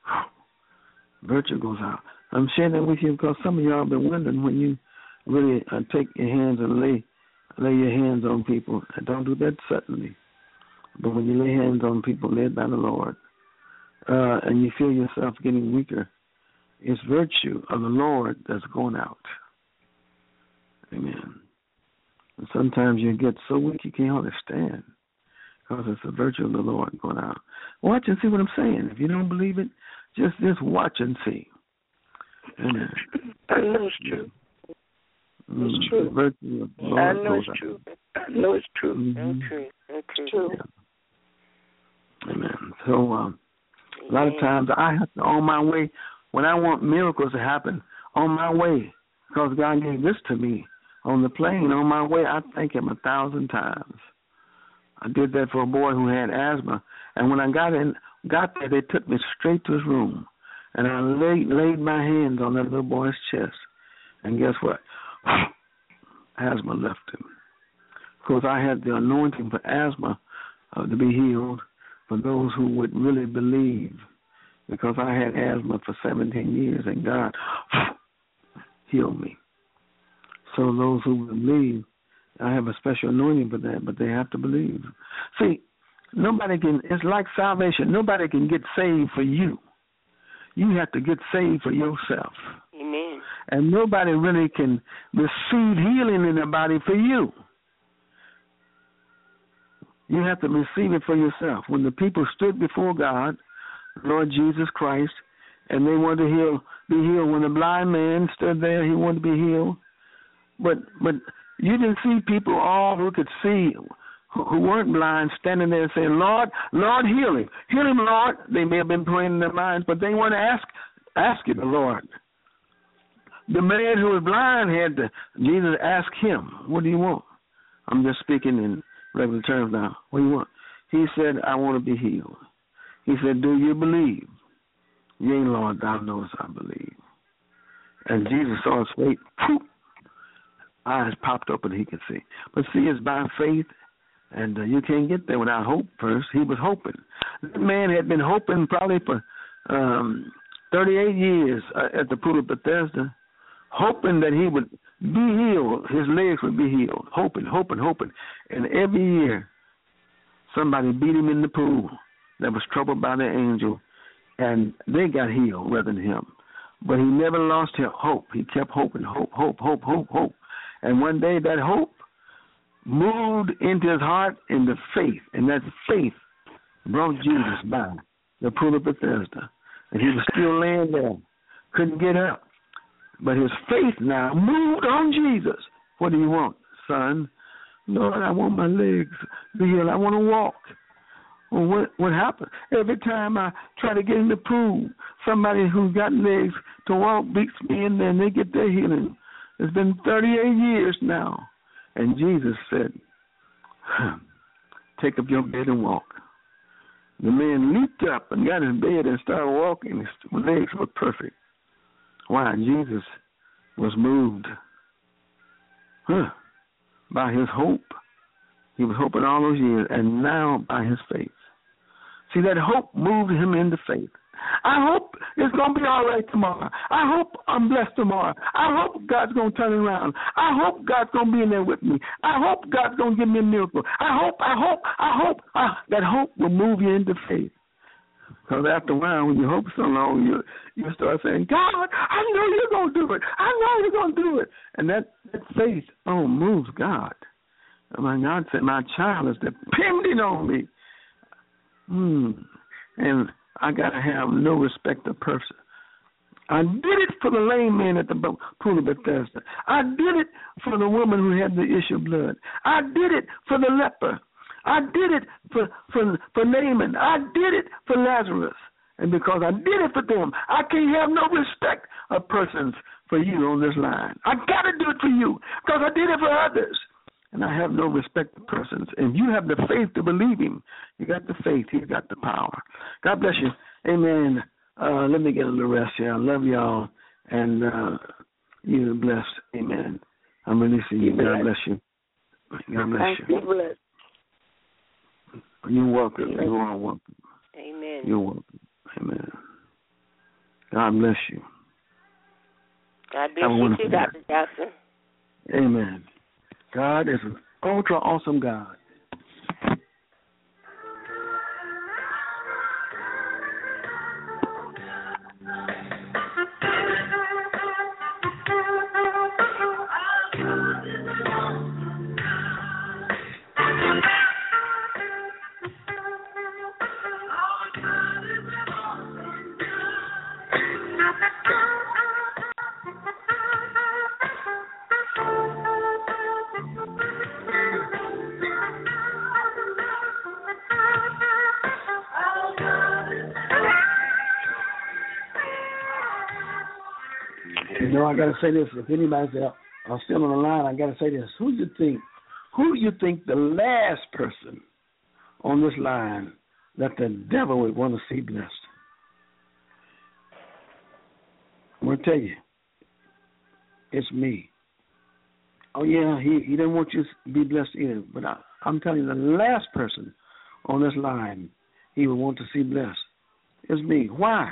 Speaker 3: virtue goes out. I'm sharing that with you because some of y'all have been wondering when you really uh, take your hands and lay lay your hands on people. And don't do that suddenly. But when you lay hands on people led by the Lord, uh, and you feel yourself getting weaker, it's virtue of the Lord that's going out. Amen. And sometimes you get so weak you can't hardly stand because it's the virtue of the Lord going out. Watch and see what I'm saying. If you don't believe it, just just watch and see. Amen.
Speaker 5: I know it's true.
Speaker 3: Mm,
Speaker 5: it's true.
Speaker 3: The virtue of the Lord
Speaker 5: I know
Speaker 3: goes
Speaker 5: it's
Speaker 3: out.
Speaker 5: true. I know it's true.
Speaker 3: Mm-hmm.
Speaker 5: It's true. It's true.
Speaker 3: Yeah. Amen. So um, a lot of times I have to, on my way, when I want miracles to happen, on my way, because God gave this to me, on the plane, on my way, I thank Him a thousand times. I did that for a boy who had asthma, and when I got in, got there, they took me straight to his room, and I laid, laid my hands on that little boy's chest, and guess what? Asthma left him. Because I had the anointing for asthma uh, to be healed for those who would really believe, because I had asthma for seventeen years, and God healed me. So those who believe, I have a special anointing for that, but they have to believe. See, nobody can, it's like salvation. Nobody can get saved for you. You have to get saved for yourself.
Speaker 5: Amen.
Speaker 3: And nobody really can receive healing in their body for you. You have to receive it for yourself. When the people stood before God, Lord Jesus Christ, and they wanted to heal, be healed. When the blind man stood there, he wanted to be healed. But but you didn't see people all who could see, who, who weren't blind, standing there saying, Lord, Lord, heal him. Heal him, Lord. They may have been praying in their minds, but they want to ask, ask it, the Lord. The man who was blind had to, Jesus asked him, what do you want? I'm just speaking in regular terms now. What do you want? He said, I want to be healed. He said, do you believe? Yea, Lord, thou knowest I believe. And Jesus saw his face, poof, eyes popped up and he could see. But see, it's by faith, and uh, you can't get there without hope first. He was hoping. That man had been hoping probably for um, thirty-eight years uh, at the pool of Bethesda, hoping that he would be healed, his legs would be healed, hoping, hoping, hoping. And every year, somebody beat him in the pool that was troubled by the angel, and they got healed rather than him. But he never lost his hope. He kept hoping, hope, hope, hope, hope, hope. And one day that hope moved into his heart into faith, and that faith brought Jesus by the pool of Bethesda. And he was still laying there, couldn't get up. But his faith now moved on Jesus. What do you want, son? Lord, I want my legs to be healed. I want to walk. Well, what what happened? Every time I try to get in the pool, somebody who's got legs to walk beats me in there and they get their healing. It's been thirty-eight years now. And Jesus said, take up your bed and walk. The man leaped up and got in bed and started walking. His legs were perfect. Why? Jesus was moved huh, by his hope. He was hoping all those years, and now by his faith. See, that hope moved him into faith. I hope it's going to be all right tomorrow. I hope I'm blessed tomorrow. I hope God's going to turn it around. I hope God's going to be in there with me. I hope God's going to give me a miracle. I hope, I hope, I hope. Uh, that hope will move you into faith. Because after a while, when you hope so long, you you start saying, God, I know you're going to do it. I know you're going to do it. And that, that faith, oh, moves God. And my God said, my child is depending on me. Hmm. And I got to have no respect of person. I did it for the lame man at the pool of Bethesda. I did it for the woman who had the issue of blood. I did it for the leper. I did it for, for, for Naaman. I did it for Lazarus. And because I did it for them, I can't have no respect of persons for you on this line. I got to do it for you because I did it for others. And I have no respect of persons. And you have the faith to believe him. You got the faith. He's got the power. God bless you. Amen. Uh, let me get a little rest here. I love y'all. And uh, you're blessed. Amen. I'm releasing you. God bless you. God bless
Speaker 4: Thank
Speaker 3: you.
Speaker 4: you. Bless.
Speaker 3: You're welcome. You are welcome.
Speaker 4: Amen.
Speaker 3: You're welcome. Amen. God bless you.
Speaker 4: God bless you too, Doctor Johnson.
Speaker 3: Amen. God is an ultra awesome God. You know, I got to say this. If anybody's are still on the line, I got to say this. Who do you think? Who do you think the last person on this line that the devil would want to see blessed? I'm going to tell you. It's me. Oh, yeah, he, he didn't want you to be blessed either. But I, I'm telling you, the last person on this line he would want to see blessed is me. Why?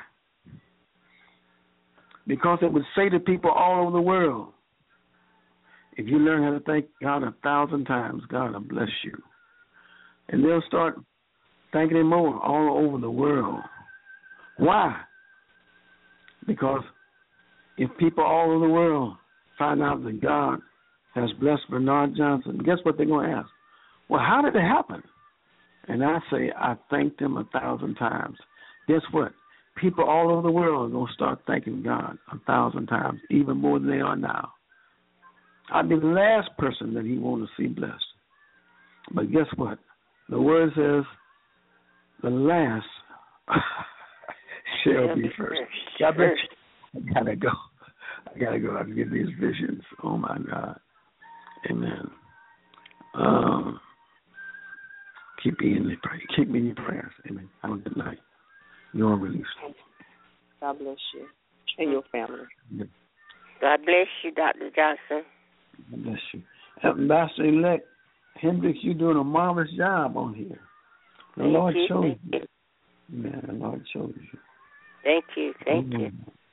Speaker 3: Because it would say to people all over the world, if you learn how to thank God a thousand times, God will bless you. And they'll start thanking him more all over the world. Why? Because if people all over the world find out that God has blessed Bernard Johnson, guess what they're going to ask? Well, how did it happen? And I say, I thanked him a thousand times. Guess what? People all over the world are going to start thanking God a thousand times, even more than they are now. I'd be the last person that he wanted to see blessed. But guess what? The word says, the last shall be first. God bless you. I got to go. I got to go. I can get these visions. Oh, my God. Amen. Um, keep me in the prayer. Keep me in your prayers. Amen. Have a good night. You're released.
Speaker 4: God bless you and your family. Yeah. God bless you, Doctor Johnson.
Speaker 3: God bless you. Ambassador-elect Hendricks, you're doing a marvelous job on here. The
Speaker 4: Thank
Speaker 3: Lord
Speaker 4: you.
Speaker 3: shows
Speaker 4: Thank
Speaker 3: you.
Speaker 4: you.
Speaker 3: Man, the Lord shows you.
Speaker 4: Thank you. Thank
Speaker 3: Amen.
Speaker 4: you.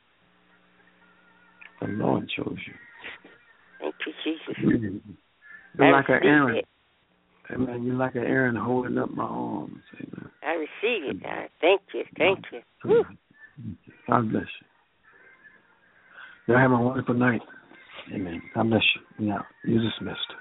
Speaker 3: The Lord shows you.
Speaker 4: Thank you, Jesus.
Speaker 3: You're
Speaker 4: I
Speaker 3: like an Aaron.
Speaker 4: It.
Speaker 3: Amen. You're like an Aaron holding up my arms. Amen.
Speaker 4: I receive it, God. Thank you. Thank you. Woo.
Speaker 3: God bless you. Y'all have a wonderful night. Amen. God bless you. Yeah, you're dismissed.